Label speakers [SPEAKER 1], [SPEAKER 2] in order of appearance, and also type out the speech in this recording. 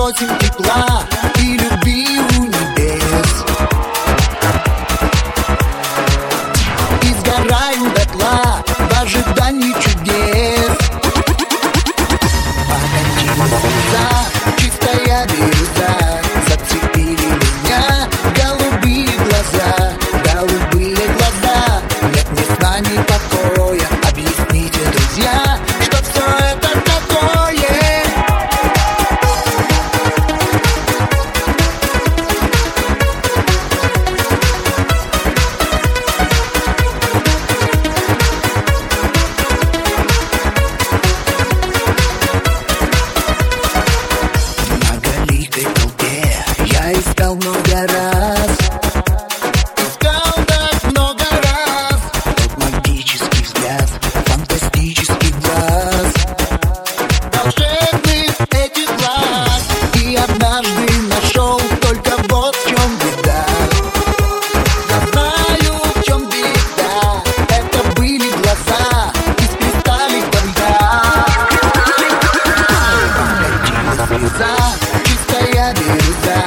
[SPEAKER 1] просим тепла и любви у небес. И сгораю дотла в ожидании чудес. Покатилась слеза, чистая бирюза, зацепили меня голубые глаза. Голубые глаза, нет ни сна, ни покоя. Объясните, друзья, что все это такое? В многоликой толпе я искал много раз. Искал так много раз. Тот магический взгляд, фантастический глаз, волшебных этих глаз. И однажды нашел, только вот в чем беда. Я знаю, в чем беда. Это были глаза из кристаллика льда. Покатилась слеза, чистая бирюза,